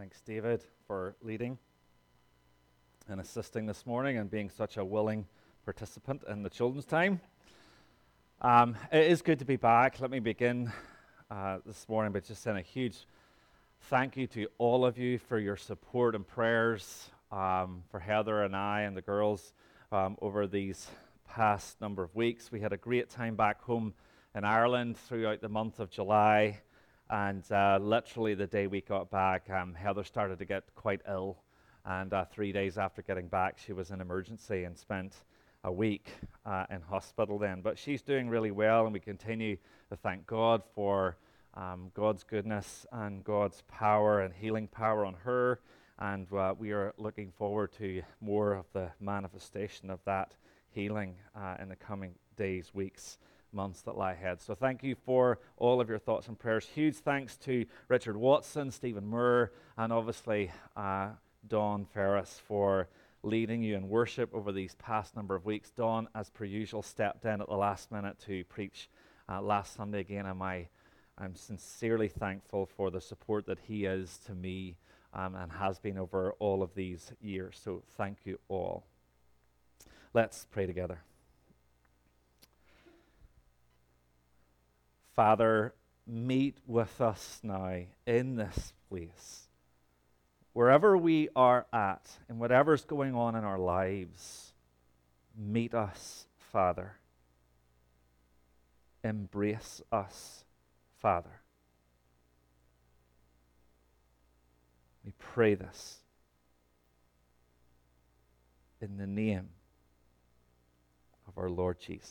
Thanks, David, for leading and assisting this morning and being such a willing participant in the children's time. It is good to be back. Let me begin this morning by just saying a huge thank you to all of you for your support and prayers for Heather and I and the girls over these past number of weeks. We had a great time back home in Ireland throughout the month of July. And literally the day we got back, Heather started to get quite ill. And 3 days after getting back, she was in emergency and spent a week in hospital then. But she's doing really well, and we continue to thank God for God's goodness and God's power and healing power on her. And we are looking forward to more of the manifestation of that healing in the coming days, weeks, months that lie ahead. So thank you for all of your thoughts and prayers. Huge thanks to Richard Watson, Stephen Moore, and obviously Dawn Ferris for leading you in worship over these past number of weeks. Dawn, as per usual, stepped in at the last minute to preach last Sunday again, and I'm sincerely thankful for the support that he is to me and has been over all of these years. So thank you all. Let's pray together. Father, meet with us now in this place. Wherever we are at and whatever's going on in our lives, meet us, Father. Embrace us, Father. We pray this in the name of our Lord Jesus.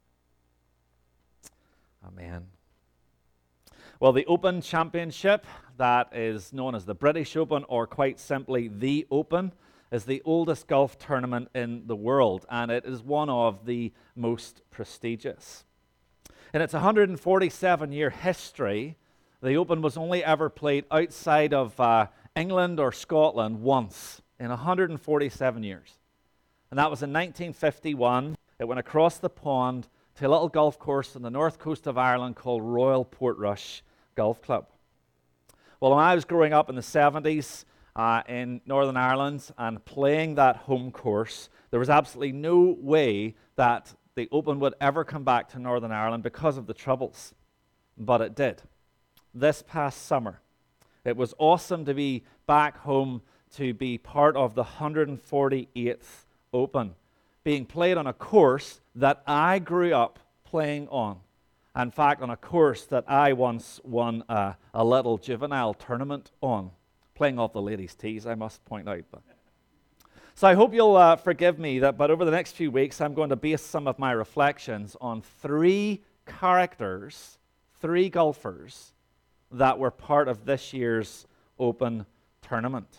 Amen. Well, the Open Championship, that is known as the British Open, or quite simply the Open, is the oldest golf tournament in the world, and it is one of the most prestigious. In its 147-year history, the Open was only ever played outside of England or Scotland once in 147 years. And that was in 1951. It went across the pond to a little golf course on the north coast of Ireland called Royal Portrush Golf Club. Well, when I was growing up in the 70s in Northern Ireland and playing that home course, there was absolutely no way that the Open would ever come back to Northern Ireland because of the Troubles. But it did. This past summer, it was awesome to be back home to be part of the 148th Open, being played on a course that I grew up playing on. In fact, on a course that I once won a little juvenile tournament on, playing off the ladies' tees, I must point out. So I hope you'll forgive me but over the next few weeks, I'm going to base some of my reflections on three characters, three golfers that were part of this year's Open tournament.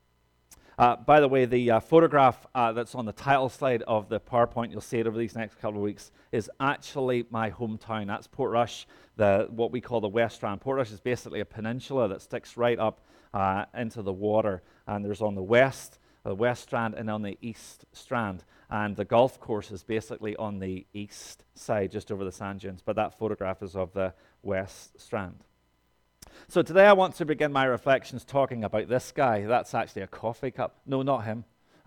By the way, the photograph that's on the title slide of the PowerPoint, you'll see it over these next couple of weeks, is actually my hometown. That's Portrush, what we call the West Strand. Portrush is basically a peninsula that sticks right up into the water. And there's on the West Strand, and on the East Strand. And the golf course is basically on the east side, just over the sand dunes. But that photograph is of the West Strand. So today I want to begin my reflections talking about this guy. That's actually a coffee cup. No, not him.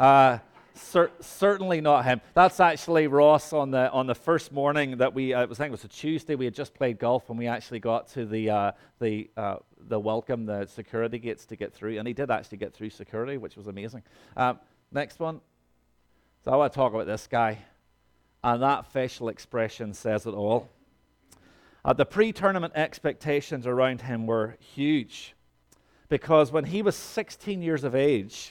Certainly not him. That's actually Ross on the first morning that I think it was a Tuesday. We had just played golf and we actually got to the welcome, the security gates to get through, and he did actually get through security, which was amazing. Next one. So I want to talk about this guy, and that facial expression says it all. The pre-tournament expectations around him were huge because when he was 16 years of age,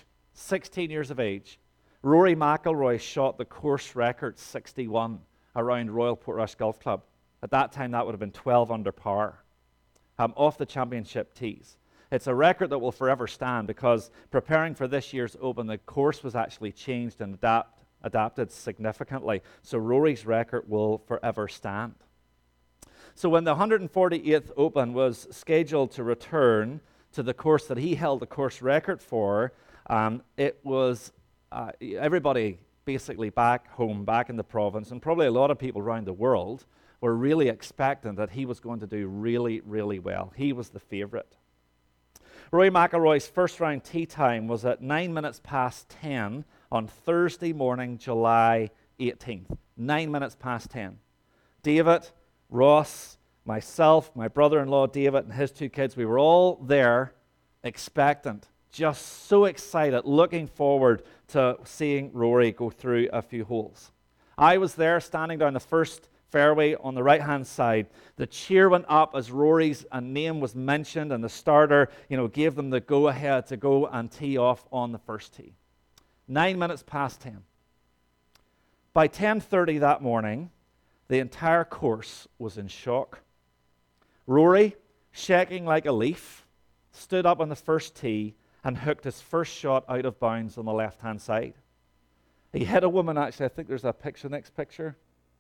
Rory McIlroy shot the course record 61 around Royal Portrush Golf Club. At that time, that would have been 12 under par off the championship tees. It's a record that will forever stand because preparing for this year's Open, the course was actually changed and adapted significantly. So Rory's record will forever stand. So when the 148th Open was scheduled to return to the course that he held the course record for, it was everybody basically back home, back in the province, and probably a lot of people around the world were really expectant that he was going to do really, really well. He was the favorite. Rory McIlroy's first round tee time was at 9 minutes past 10 on Thursday morning, July 18th. 9 minutes past 10. David, Ross, myself, my brother-in-law David, and his two kids, we were all there expectant, just so excited, looking forward to seeing Rory go through a few holes. I was there standing down the first fairway on the right-hand side. The cheer went up as Rory's name was mentioned, and the starter, gave them the go-ahead to go and tee off on the first tee. 9 minutes past 10. By 10:30 that morning, the entire course was in shock. Rory, shaking like a leaf, stood up on the first tee and hooked his first shot out of bounds on the left-hand side. He hit a woman, actually. I think there's a picture, next picture.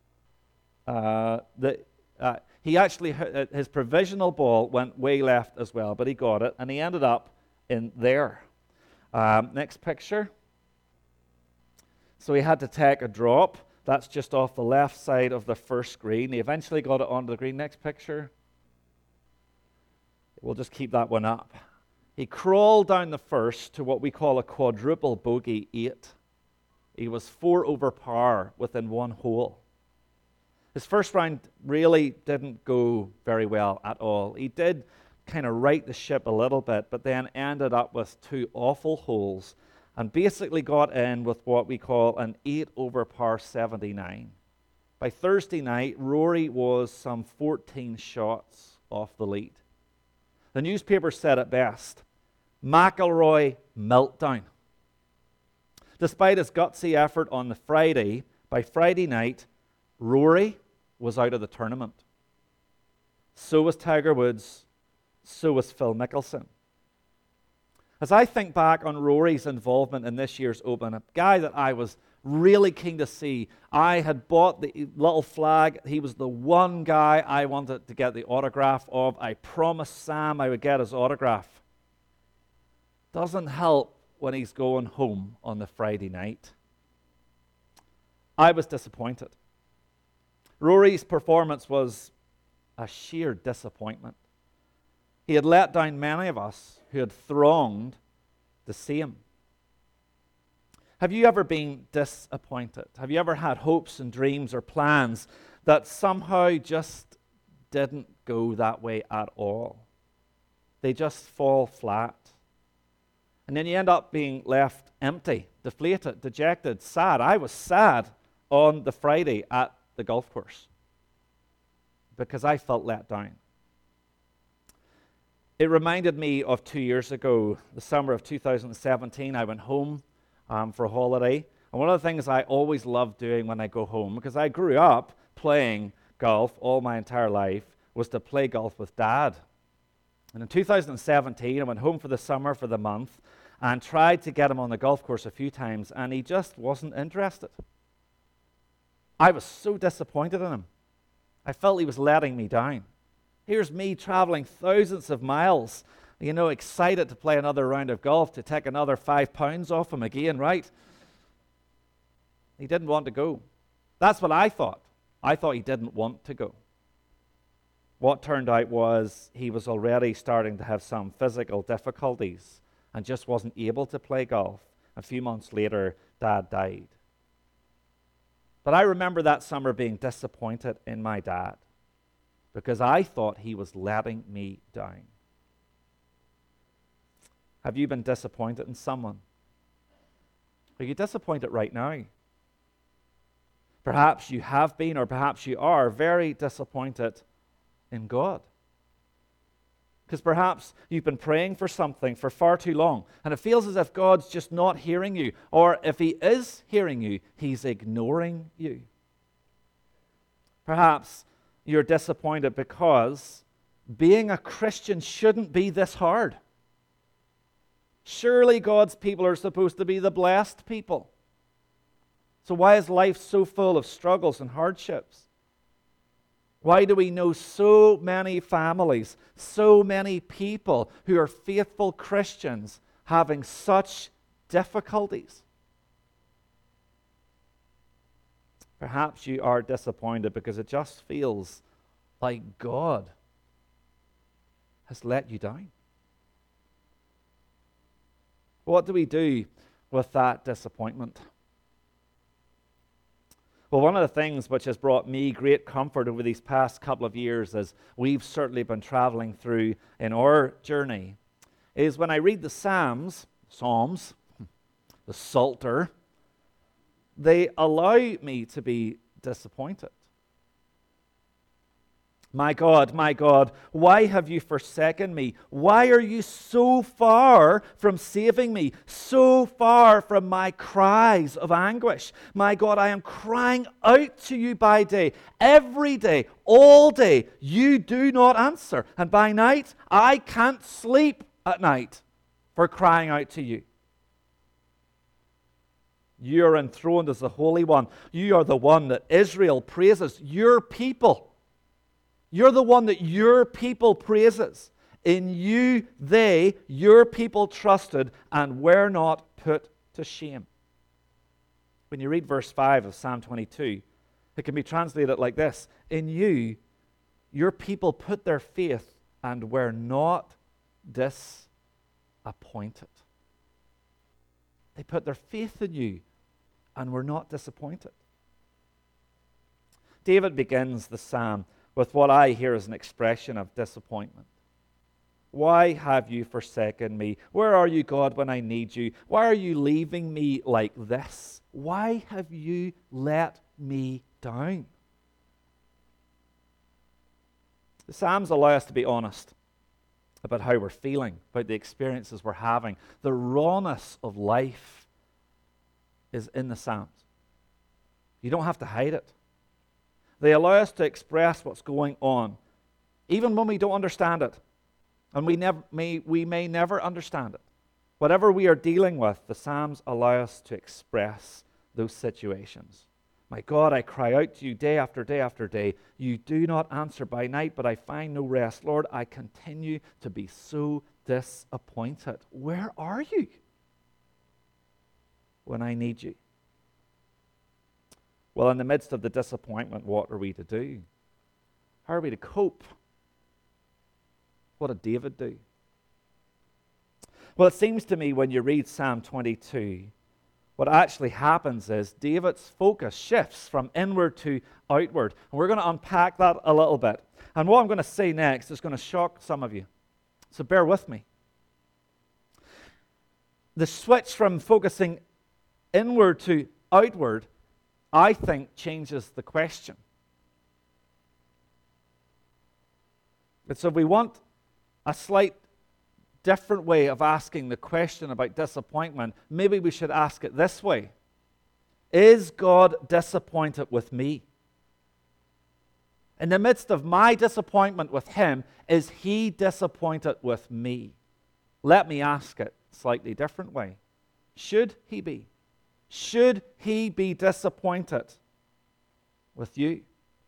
He actually, his provisional ball went way left as well, but he got it, and he ended up in there. Next picture. So he had to take a drop. That's just off the left side of the first green. He eventually got it onto the green. Next picture. We'll just keep that one up. He crawled down the first to what we call a quadruple bogey 8. He was 4 over par within one hole. His first round really didn't go very well at all. He did kind of right the ship a little bit, but then ended up with 2 awful holes and basically got in with what we call an 8 over par 79. By Thursday night, Rory was some 14 shots off the lead. The newspaper said it best: McIlroy meltdown. Despite his gutsy effort on the Friday, by Friday night, Rory was out of the tournament. So was Tiger Woods. So was Phil Mickelson. As I think back on Rory's involvement in this year's Open, a guy that I was really keen to see, I had bought the little flag. He was the one guy I wanted to get the autograph of. I promised Sam I would get his autograph. Doesn't help when he's going home on the Friday night. I was disappointed. Rory's performance was a sheer disappointment. He had let down many of us who had thronged to see him. Have you ever been disappointed? Have you ever had hopes and dreams or plans that somehow just didn't go that way at all? They just fall flat. And then you end up being left empty, deflated, dejected, sad. I was sad on the Friday at the golf course because I felt let down. It reminded me of 2 years ago, the summer of 2017. I went home for a holiday. And one of the things I always love doing when I go home, because I grew up playing golf all my entire life, was to play golf with Dad. And in 2017, I went home for the summer, for the month, and tried to get him on the golf course a few times, and he just wasn't interested. I was so disappointed in him. I felt he was letting me down. Here's me traveling thousands of miles, excited to play another round of golf, to take another 5 pounds off him again, right? He didn't want to go. That's what I thought. I thought he didn't want to go. What turned out was he was already starting to have some physical difficulties and just wasn't able to play golf. A few months later, Dad died. But I remember that summer being disappointed in my dad because I thought he was letting me down. Have you been disappointed in someone? Are you disappointed right now? Perhaps you have been, or perhaps you are very disappointed in God. Because perhaps you've been praying for something for far too long, and it feels as if God's just not hearing you, or if He is hearing you, He's ignoring you. Perhaps you're disappointed because being a Christian shouldn't be this hard. Surely God's people are supposed to be the blessed people. So why is life so full of struggles and hardships? Why do we know so many families, so many people who are faithful Christians having such difficulties? Perhaps you are disappointed because it just feels like God has let you down. What do we do with that disappointment? Well, one of the things which has brought me great comfort over these past couple of years, as we've certainly been traveling through in our journey, is when I read the Psalms, the Psalter, they allow me to be disappointed. My God, why have you forsaken me? Why are you so far from saving me, so far from my cries of anguish? My God, I am crying out to you by day, every day, all day. You do not answer. And by night, I can't sleep at night for crying out to you. You are enthroned as the Holy One. You are the one that Israel praises, your people. You're the one that your people praises. In you, your people trusted and were not put to shame. When you read verse 5 of Psalm 22, it can be translated like this. In you, your people put their faith and were not disappointed. They put their faith in you and were not disappointed. David begins the psalm with what I hear as an expression of disappointment. Why have you forsaken me? Where are you, God, when I need you? Why are you leaving me like this? Why have you let me down? The Psalms allow us to be honest about how we're feeling, about the experiences we're having. The rawness of life is in the Psalms. You don't have to hide it. They allow us to express what's going on, even when we don't understand it. And we may never understand it. Whatever we are dealing with, the Psalms allow us to express those situations. My God, I cry out to you day after day after day. You do not answer by night, but I find no rest. Lord, I continue to be so disappointed. Where are you when I need you? Well, in the midst of the disappointment, what are we to do? How are we to cope? What did David do? Well, it seems to me when you read Psalm 22, what actually happens is David's focus shifts from inward to outward. And we're going to unpack that a little bit. And what I'm going to say next is going to shock some of you. So bear with me. The switch from focusing inward to outward, I think, changes the question. And so we want a slight different way of asking the question about disappointment. Maybe we should ask it this way. Is God disappointed with me? In the midst of my disappointment with Him, is He disappointed with me? Let me ask it a slightly different way. Should He be? Should He be disappointed with you?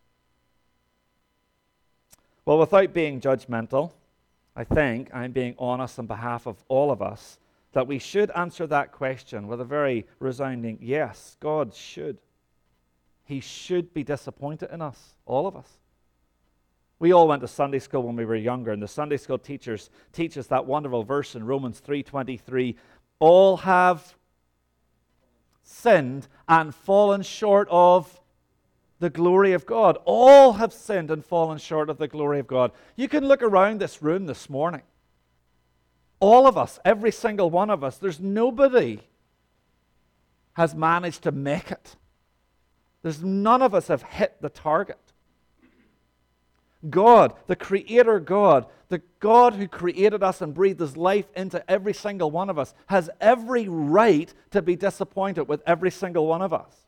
Well, without being judgmental, I think I'm being honest on behalf of all of us that we should answer that question with a very resounding yes. God should. He should be disappointed in us, all of us. We all went to Sunday school when we were younger, and the Sunday school teachers teach us that wonderful verse in Romans 3:23. All have sinned and fallen short of the glory of God. All have sinned and fallen short of the glory of God. You can look around this room this morning. All of us, every single one of us, there's nobody has managed to make it. There's none of us have hit the target. God, the Creator God, the God who created us and breathed His life into every single one of us, has every right to be disappointed with every single one of us.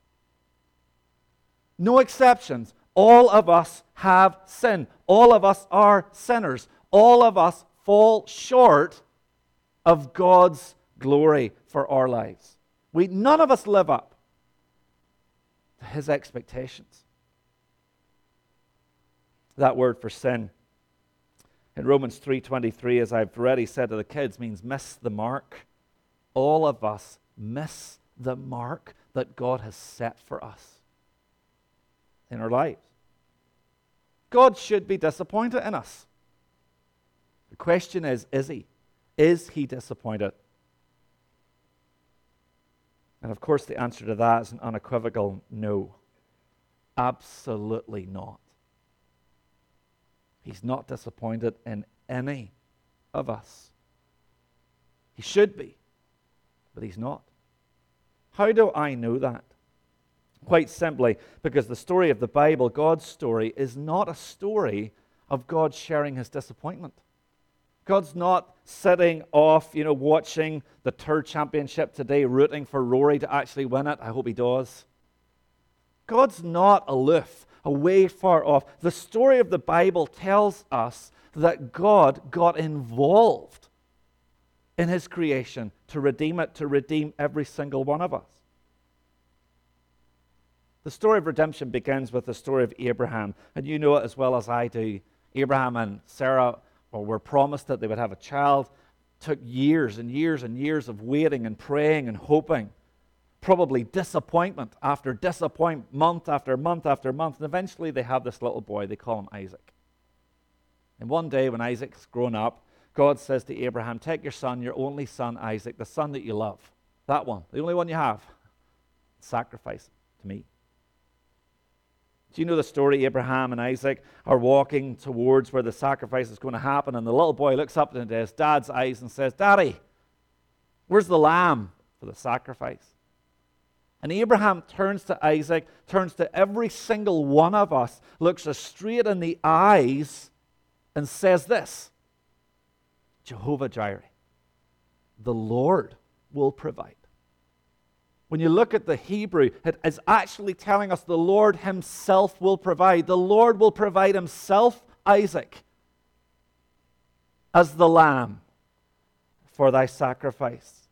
No exceptions. All of us have sinned. All of us are sinners. All of us fall short of God's glory for our lives. None of us live up to His expectations. That word for sin in Romans 3:23, as I've already said to the kids, means miss the mark. All of us miss the mark that God has set for us in our lives. God should be disappointed in us. The question is He? Is He disappointed? And of course, the answer to that is an unequivocal no. Absolutely not. He's not disappointed in any of us. He should be, but he's not. How do I know that? Quite simply, because the story of the Bible, God's story, is not a story of God sharing his disappointment. God's not sitting off, watching the Tour Championship today, rooting for Rory to actually win it. I hope he does. God's not aloof, away far off. The story of the Bible tells us that God got involved in his creation to redeem it, to redeem every single one of us. The story of redemption begins with the story of Abraham, and you know it as well as I do. Abraham and Sarah were promised that they would have a child. Took years and years and years of waiting and praying and hoping. Probably disappointment after disappointment, month after month after month, and eventually they have this little boy. They call him Isaac. And one day when Isaac's grown up, God says to Abraham, take your son, your only son Isaac, the son that you love, that one, the only one you have, sacrifice him to me. Do you know the story? Abraham and Isaac are walking towards where the sacrifice is going to happen, and the little boy looks up into his dad's eyes and says, Daddy, where's the lamb for the sacrifice? And Abraham turns to Isaac, turns to every single one of us, looks us straight in the eyes and says this, Jehovah Jireh, the Lord will provide. When you look at the Hebrew, it is actually telling us the Lord himself will provide. The Lord will provide himself, Isaac, as the lamb for thy sacrifice.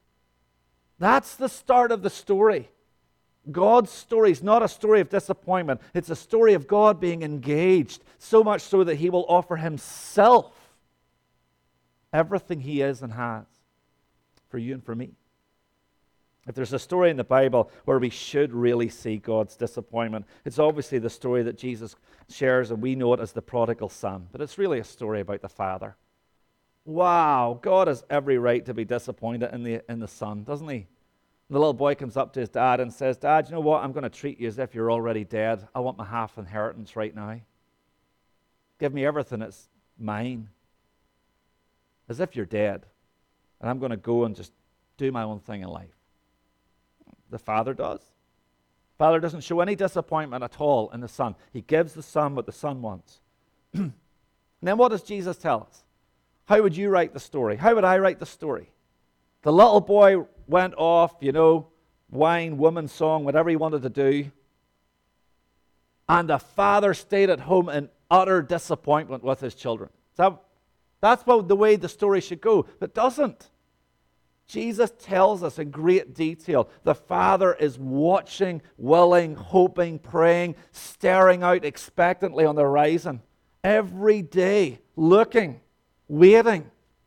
That's the start of the story. God's story is not a story of disappointment. It's a story of God being engaged, so much so that he will offer himself everything he is and has for you and for me. If there's a story in the Bible where we should really see God's disappointment, it's obviously the story that Jesus shares, and we know it as the prodigal son. But it's really a story about the father. Wow, God has every right to be disappointed in the son, doesn't he? The little boy comes up to his dad and says, Dad, you know what? I'm going to treat you as if you're already dead. I want my half inheritance right now. Give me everything that's mine. As if you're dead. And I'm going to go and just do my own thing in life. The father does. Father doesn't show any disappointment at all in the son. He gives the son what the son wants. And then what does Jesus tell us? How would you write the story? How would I write the story? The little boy went off, wine, woman, song, whatever he wanted to do. And the father stayed at home in utter disappointment with his children. That's the way the story should go. But it doesn't. Jesus tells us in great detail, the Father is watching, willing, hoping, praying, staring out expectantly on the horizon, every day, looking, waiting.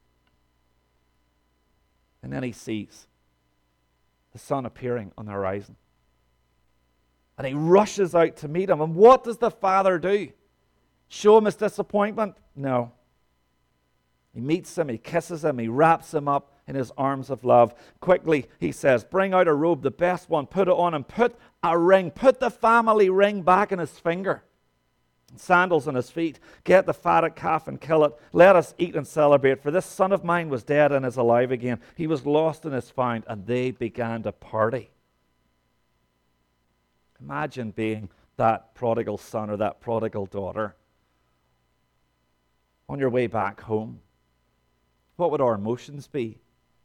And then he sees the Son appearing on the horizon. And he rushes out to meet him. And what does the Father do? Show him his disappointment? No. He meets him, he kisses him, he wraps him up in his arms of love. Quickly, he says, bring out a robe, the best one, put it on him, put a ring, put the family ring back in his finger, sandals on his feet, get the fatted calf and kill it. Let us eat and celebrate, for this son of mine was dead and is alive again. He was lost and is found, and they began to party. Imagine being that prodigal son or that prodigal daughter on your way back home. What would our emotions be?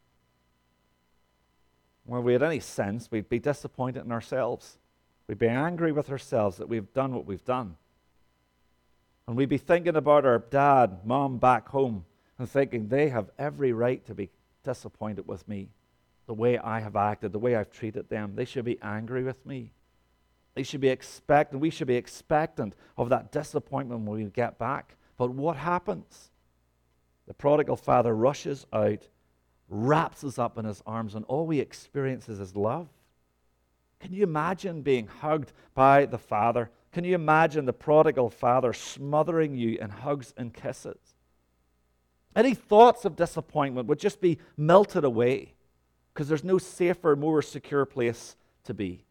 When we had any sense, we'd be disappointed in ourselves. We'd be angry with ourselves that we've done what we've done. And we'd be thinking about our dad, mom back home and thinking they have every right to be disappointed with me, the way I have acted, the way I've treated them. They should be angry with me. They should be expectant. We should be expectant of that disappointment when we get back. But what happens? The prodigal father rushes out, wraps us up in his arms, and all we experience is his love. Can you imagine being hugged by the father? Can you imagine the prodigal father smothering you in hugs and kisses? Any thoughts of disappointment would just be melted away because there's no safer, more secure place to be.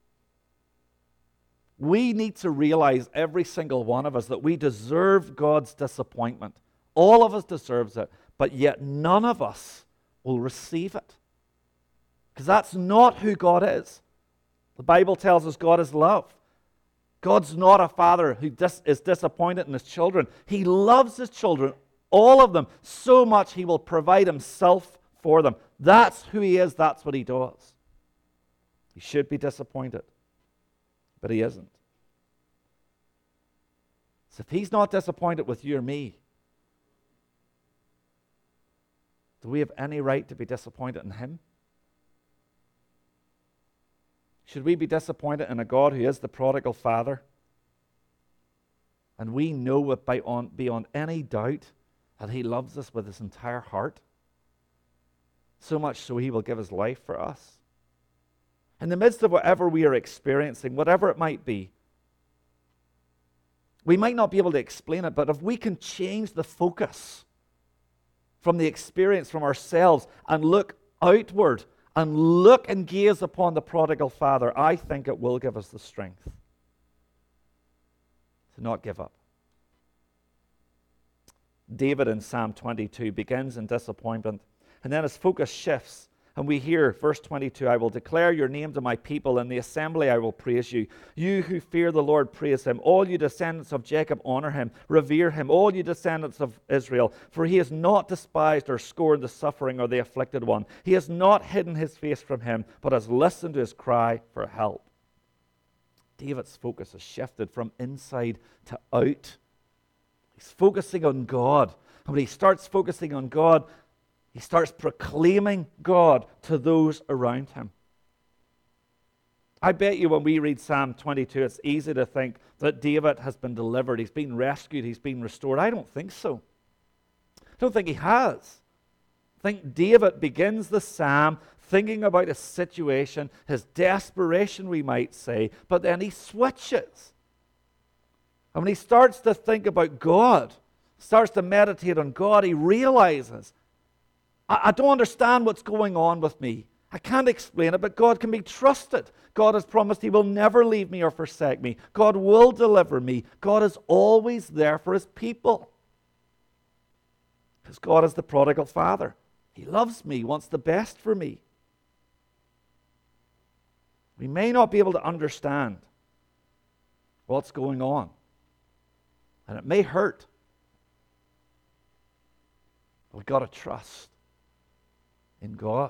We need to realize, every single one of us, that we deserve God's disappointment. All of us deserves it, but yet none of us will receive it. Because that's not who God is. The Bible tells us God is love. God's not a father who is disappointed in his children. He loves his children, all of them, so much he will provide himself for them. That's who he is. That's what he does. He should be disappointed, but he isn't. So if he's not disappointed with you or me, do we have any right to be disappointed in him? Should we be disappointed in a God who is the prodigal father? And we know it beyond any doubt that he loves us with his entire heart. So much so he will give his life for us. In the midst of whatever we are experiencing, whatever it might be, we might not be able to explain it, but if we can change the focus from the experience, from ourselves, and look outward, and look and gaze upon the prodigal father, I think it will give us the strength to not give up. David in Psalm 22 begins in disappointment, and then his focus shifts, and we hear, verse 22, I will declare your name to my people, in the assembly I will praise you. You who fear the Lord, praise him. All you descendants of Jacob, honor him, revere him. All you descendants of Israel, for he has not despised or scorned the suffering or the afflicted one. He has not hidden his face from him, but has listened to his cry for help. David's focus has shifted from inside to out. He's focusing on God. And when he starts focusing on God, he starts proclaiming God to those around him. I bet you when we read Psalm 22, it's easy to think that David has been delivered, he's been rescued, he's been restored. I don't think so. I don't think he has. I think David begins the psalm thinking about his situation, his desperation, we might say, but then he switches. And when he starts to think about God, starts to meditate on God, he realizes, I don't understand what's going on with me. I can't explain it, but God can be trusted. God has promised he will never leave me or forsake me. God will deliver me. God is always there for his people. Because God is the prodigal father. He loves me, wants the best for me. We may not be able to understand what's going on, and it may hurt. But we've got to trust in God,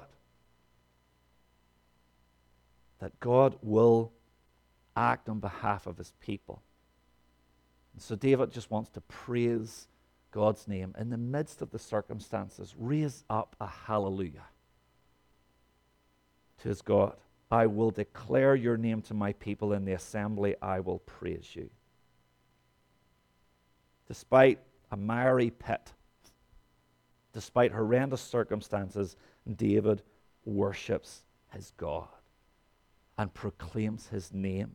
that God will act on behalf of his people. And so David just wants to praise God's name in the midst of the circumstances. Raise up a hallelujah to his God. I will declare your name to my people, in the assembly I will praise you. Despite a miry pit, despite horrendous circumstances, David worships his God and proclaims his name.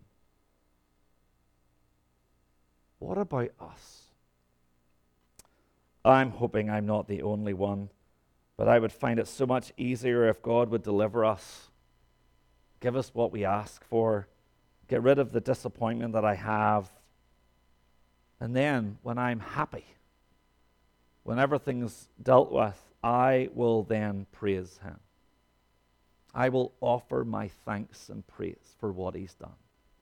What about us? I'm hoping I'm not the only one, but I would find it so much easier if God would deliver us, give us what we ask for, get rid of the disappointment that I have, and then when I'm happy, when everything's dealt with, I will then praise him. I will offer my thanks and praise for what he's done.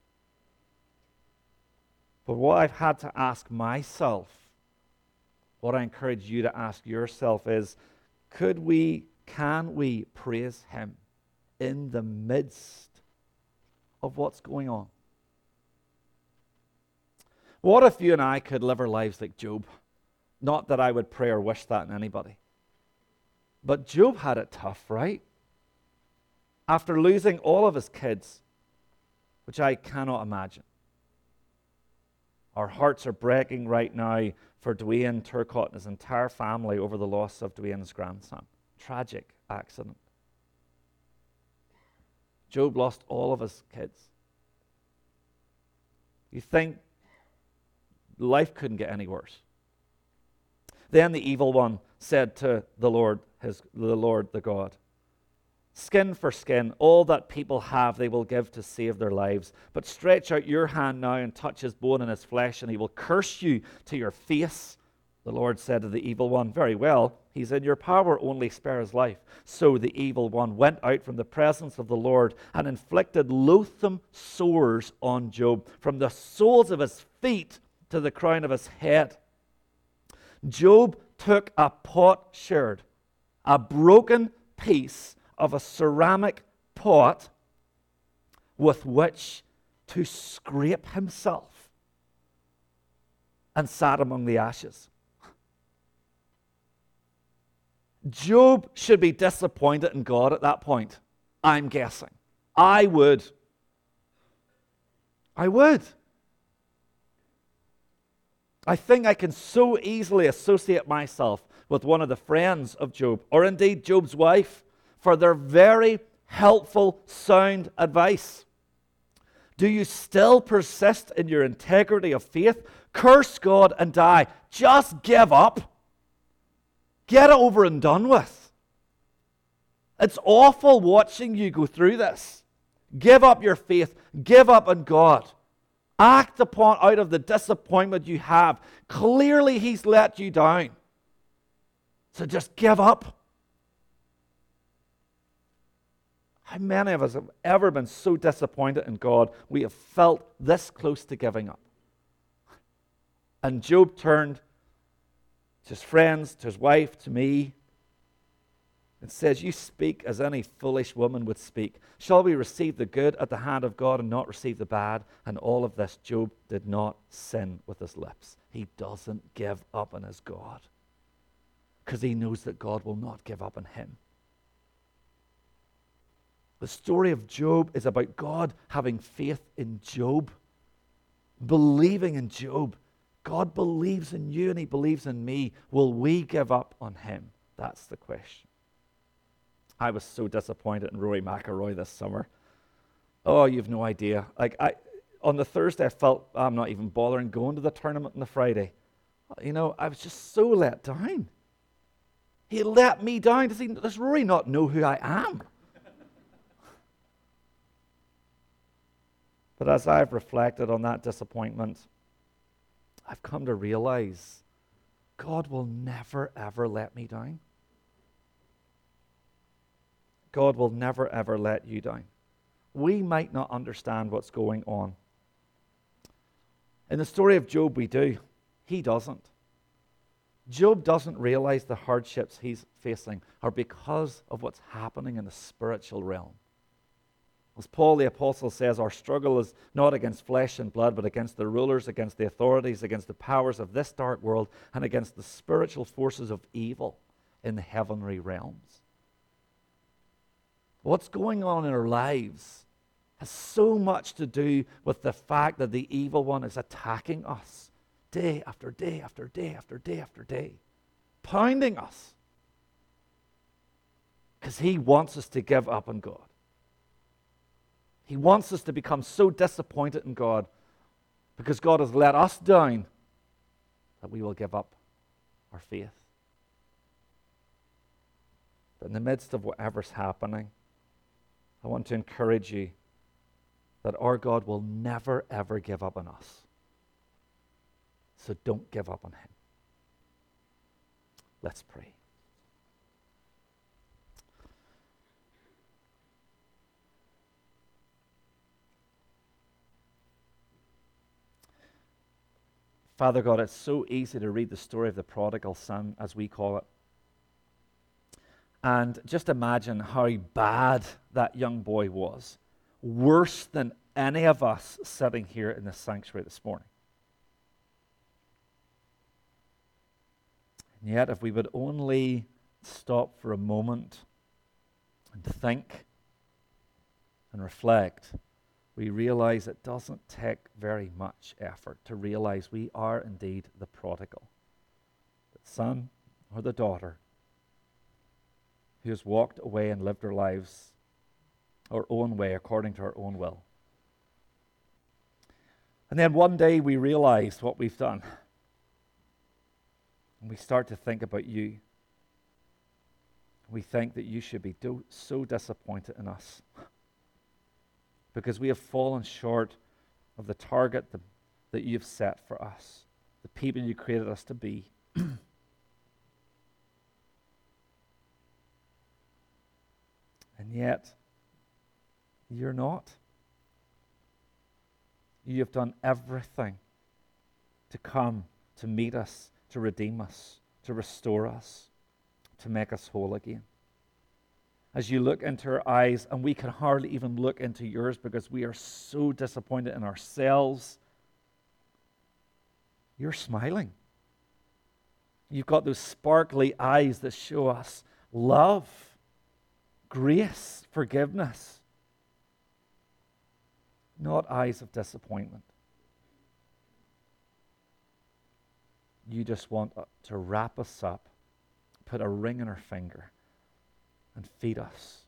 But what I've had to ask myself, what I encourage you to ask yourself is, can we praise him in the midst of what's going on? What if you and I could live our lives like Job? Not that I would pray or wish that in anybody. But Job had it tough, right? After losing all of his kids, which I cannot imagine. Our hearts are breaking right now for Dwayne Turcotte and his entire family over the loss of Dwayne's grandson. Tragic accident. Job lost all of his kids. You think life couldn't get any worse. Then the evil one said to the Lord, the God, Skin for skin, all that people have they will give to save their lives. But stretch out your hand now and touch his bone and his flesh, and he will curse you to your face. The Lord said to the evil one, very well, he's in your power, only spare his life. So the evil one went out from the presence of the Lord and inflicted loathsome sores on Job, from the soles of his feet to the crown of his head. Job took a potsherd, a broken piece of a ceramic pot with which to scrape himself, and sat among the ashes. Job should be disappointed in God at that point, I'm guessing. I would. I think I can so easily associate myself with one of the friends of Job, or indeed Job's wife, for their very helpful, sound advice. Do you still persist in your integrity of faith? Curse God and die. Just give up. Get it over and done with. It's awful watching you go through this. Give up your faith. Give up on God. Act upon out of the disappointment you have. Clearly, he's let you down. So just give up. How many of us have ever been so disappointed in God we have felt this close to giving up? And Job turned to his friends, to his wife, to me, and says, you speak as any foolish woman would speak. Shall we receive the good at the hand of God and not receive the bad? And all of this, Job did not sin with his lips. He doesn't give up on his God because he knows that God will not give up on him. The story of Job is about God having faith in Job, believing in Job. God believes in you and he believes in me. Will we give up on him? That's the question. I was so disappointed in Rory McIlroy this summer. Oh, you've no idea. On the Thursday, I felt I'm not even bothering going to the tournament on the Friday. You know, I was just so let down. He let me down. Does Rory not know who I am? But as I've reflected on that disappointment, I've come to realize God will never, ever let me down. God will never, ever let you down. We might not understand what's going on. In the story of Job, we do. He doesn't. Job doesn't realize the hardships he's facing are because of what's happening in the spiritual realm. As Paul the Apostle says, our struggle is not against flesh and blood, but against the rulers, against the authorities, against the powers of this dark world, and against the spiritual forces of evil in the heavenly realms. What's going on in our lives has so much to do with the fact that the evil one is attacking us day after day after day after day after day, pounding us because he wants us to give up on God. He wants us to become so disappointed in God because God has let us down that we will give up our faith. But in the midst of whatever's happening, I want to encourage you that our God will never, ever give up on us. So don't give up on him. Let's pray. Father God, it's so easy to read the story of the prodigal son, as we call it, and just imagine how bad that young boy was. Worse than any of us sitting here in the sanctuary this morning. And yet, if we would only stop for a moment and think and reflect, we realize it doesn't take very much effort to realize we are indeed the prodigal, the son or the daughter who has walked away and lived our lives our own way according to our own will. And then one day we realize what we've done. And we start to think about you. We think that you should be so disappointed in us because we have fallen short of the target that you've set for us, the people you created us to be. And yet, you're not. You have done everything to come, to meet us, to redeem us, to restore us, to make us whole again. As you look into our eyes, and we can hardly even look into yours because we are so disappointed in ourselves, you're smiling. You've got those sparkly eyes that show us love, grace, forgiveness, not eyes of disappointment. You just want to wrap us up, put a ring in our finger, and feed us.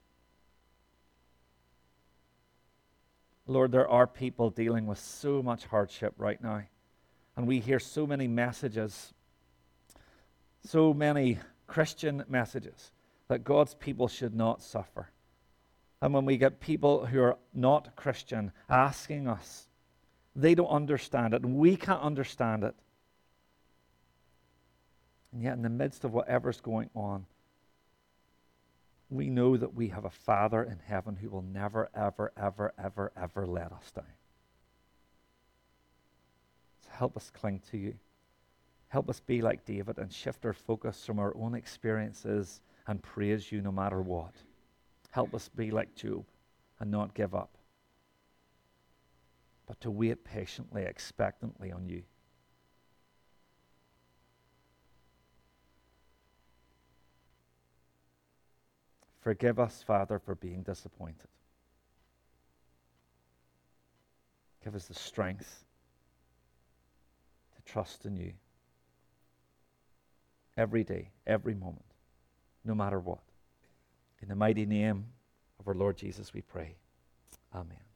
Lord, there are people dealing with so much hardship right now, and we hear so many messages, so many Christian messages, that God's people should not suffer. And when we get people who are not Christian asking us, they don't understand it, and we can't understand it. And yet in the midst of whatever's going on, we know that we have a Father in heaven who will never, ever, ever, ever, ever let us down. So help us cling to you. Help us be like David and shift our focus from our own experiences and praise you no matter what. Help us be like Job and not give up, but to wait patiently, expectantly on you. Forgive us, Father, for being disappointed. Give us the strength to trust in you every day, every moment, no matter what. In the mighty name of our Lord Jesus, we pray. Amen.